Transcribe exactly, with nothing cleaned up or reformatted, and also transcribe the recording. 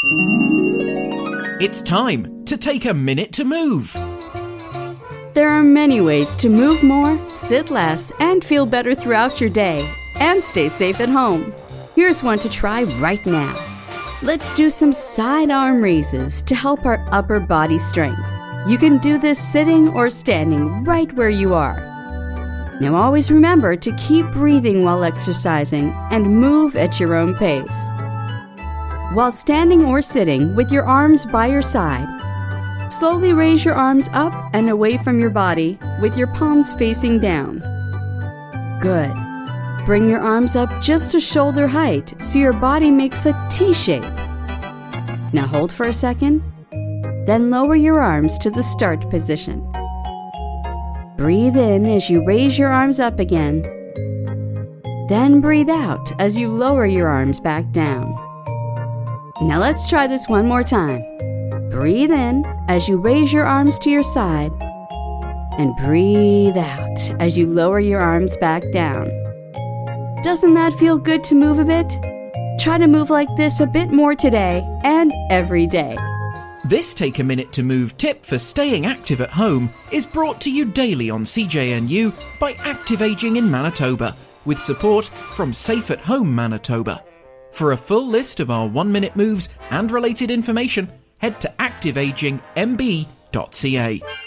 It's time to take a minute to move. There are many ways to move more, sit less, and feel better throughout your day, and stay safe at home. Here's one to try right now. Let's do some side arm raises to help our upper body strength. You can do this sitting or standing right where you are. Now always remember to keep breathing while exercising and move at your own pace. While standing or sitting with your arms by your side, slowly raise your arms up and away from your body with your palms facing down. Good. Bring your arms up just to shoulder height so your body makes a T shape. Now hold for a second, then lower your arms to the start position. Breathe in as you raise your arms up again. Then breathe out as you lower your arms back down. Now let's try this one more time. Breathe in as you raise your arms to your side, and breathe out as you lower your arms back down. Doesn't that feel good to move a bit? Try to move like this a bit more today and every day. This Take a Minute to Move tip for staying active at home is brought to you daily on C J N U by Active Aging in Manitoba, with support from Safe at Home Manitoba. For a full list of our one-minute moves and related information, head to active aging m b dot c a.